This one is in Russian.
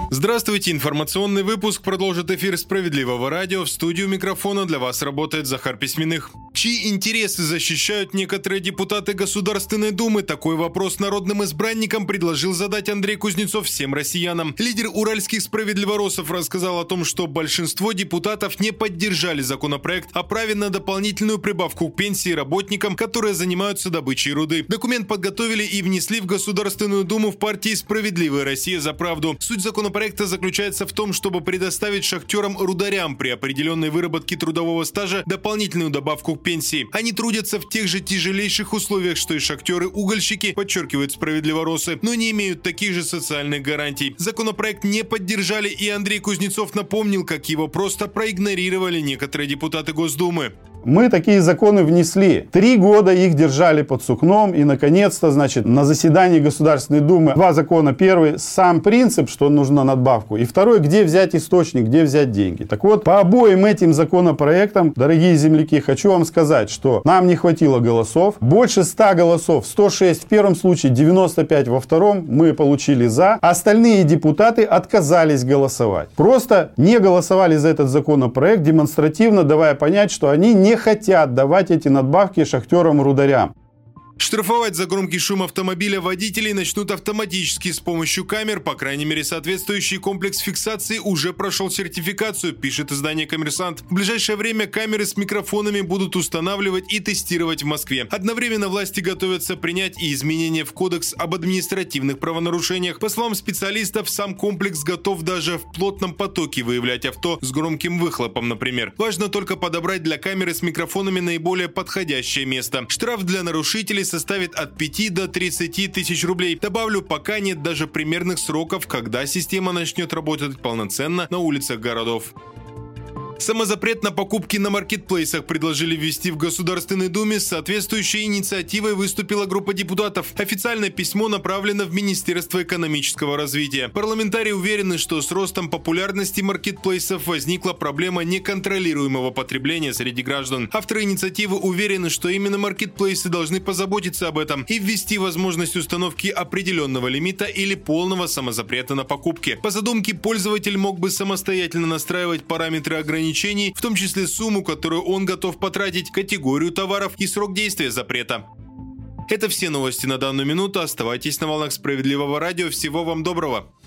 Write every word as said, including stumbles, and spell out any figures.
Здравствуйте, информационный выпуск продолжит эфир «Справедливого радио». В студию микрофона для вас работает Захар Письменных. Чьи интересы защищают некоторые депутаты Государственной Думы? Такой вопрос народным избранникам предложил задать Андрей Кузнецов всем россиянам. Лидер уральских справедливоросов рассказал о том, что большинство депутатов не поддержали законопроект о праве на дополнительную прибавку к пенсии работникам, которые занимаются добычей руды. Документ подготовили и внесли в Государственную Думу в партии «Справедливая Россия за правду». Суть законопроекта Проекта заключается в том, чтобы предоставить шахтерам-рударям при определенной выработке трудового стажа дополнительную добавку к пенсии. Они трудятся в тех же тяжелейших условиях, что и шахтеры-угольщики, подчеркивают справедливоросы, но не имеют таких же социальных гарантий. Законопроект не поддержали, и Андрей Кузнецов напомнил, как его просто проигнорировали некоторые депутаты Госдумы. Мы такие законы внесли. Три года их держали под сукном. И, наконец-то, значит, на заседании Государственной Думы два закона. Первый – сам принцип, что нужна надбавку. И второй – где взять источник, где взять деньги. Так вот, по обоим этим законопроектам, дорогие земляки, хочу вам сказать, что нам не хватило голосов. Больше ста голосов, сто шесть в первом случае, девяносто пять во втором мы получили за. Остальные депутаты отказались голосовать. Просто не голосовали за этот законопроект, демонстративно давая понять, что они не хотят давать эти надбавки шахтерам-рударям. Штрафовать за громкий шум автомобиля водителей начнут автоматически с помощью камер. По крайней мере, соответствующий комплекс фиксации уже прошел сертификацию, пишет издание «Коммерсант». В ближайшее время камеры с микрофонами будут устанавливать и тестировать в Москве. Одновременно власти готовятся принять и изменения в Кодекс об административных правонарушениях. По словам специалистов, сам комплекс готов даже в плотном потоке выявлять авто с громким выхлопом, например. Важно только подобрать для камеры с микрофонами наиболее подходящее место. Штраф для нарушителей составит от пяти до тридцати тысяч рублей. Добавлю, пока нет даже примерных сроков, когда система начнет работать полноценно на улицах городов. Самозапрет на покупки на маркетплейсах предложили ввести в Государственной Думе. С соответствующей инициативой выступила группа депутатов. Официальное письмо направлено в Министерство экономического развития. Парламентарии уверены, что с ростом популярности маркетплейсов возникла проблема неконтролируемого потребления среди граждан. Авторы инициативы уверены, что именно маркетплейсы должны позаботиться об этом и ввести возможность установки определенного лимита или полного самозапрета на покупки. По задумке, пользователь мог бы самостоятельно настраивать параметры ограничений, в том числе сумму, которую он готов потратить, категорию товаров и срок действия запрета. Это все новости на данную минуту. Оставайтесь на волнах Справедливого радио. Всего вам доброго.